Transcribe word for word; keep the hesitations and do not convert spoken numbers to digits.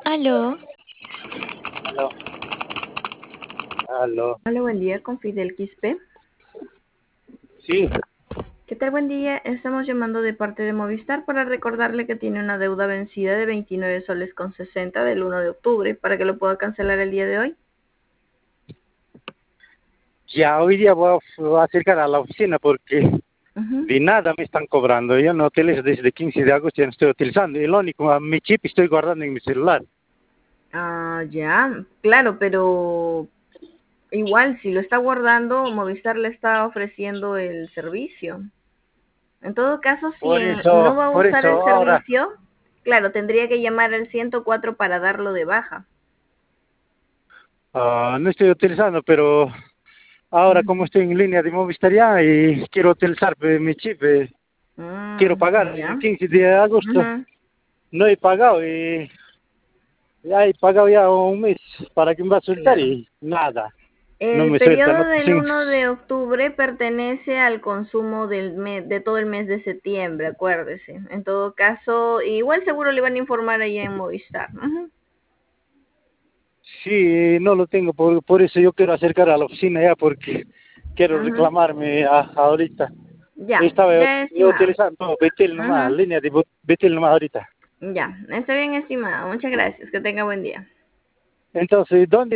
Aló. Aló, aló. Hola, buen día, con Fidel Quispe. Sí, ¿Qué tal? Buen día. Estamos llamando de parte de Movistar para recordarle que tiene una deuda vencida de veintinueve soles con sesenta del uno de octubre para que lo pueda cancelar el día de hoy. ya hoy día voy a voy a acercar a la oficina porque Ujú. de nada me están cobrando. Yo no utilizo desde quince de agosto, ya no estoy utilizando. El único, a mi chip estoy guardando en mi celular. Ah, ya, claro, pero igual si lo está guardando, Movistar le está ofreciendo el servicio. En todo caso, si Por en- eso, no va a por usar eso el ahora, servicio, claro, tendría que llamar al ciento cuatro para darlo de baja. ah, no estoy utilizando, pero ahora como Ujú. estoy en línea de Movistar ya y quiero utilizar eh, mi chip, eh, quiero Mm, pagar. El ya. quince de agosto Ujú. no he pagado y ya he pagado ya un mes para que me va a soltar Claro. y nada, no El me suelta. periodo No, del sin, uno de octubre pertenece al consumo del mes, de todo el mes de septiembre, acuérdese. En todo caso, igual seguro le van a informar allá en Movistar. Ujú. Sí, no lo tengo, por, por eso yo quiero acercar a la oficina ya, porque quiero Ujú. reclamarme a- ahorita. Ya, Estaba yo, ya yo estimado. utilizando Betel nomás, Ujú. línea de Bo- Betel nomás ahorita. Ya, está bien estimado. Muchas gracias. Que tenga buen día. Entonces, ¿dónde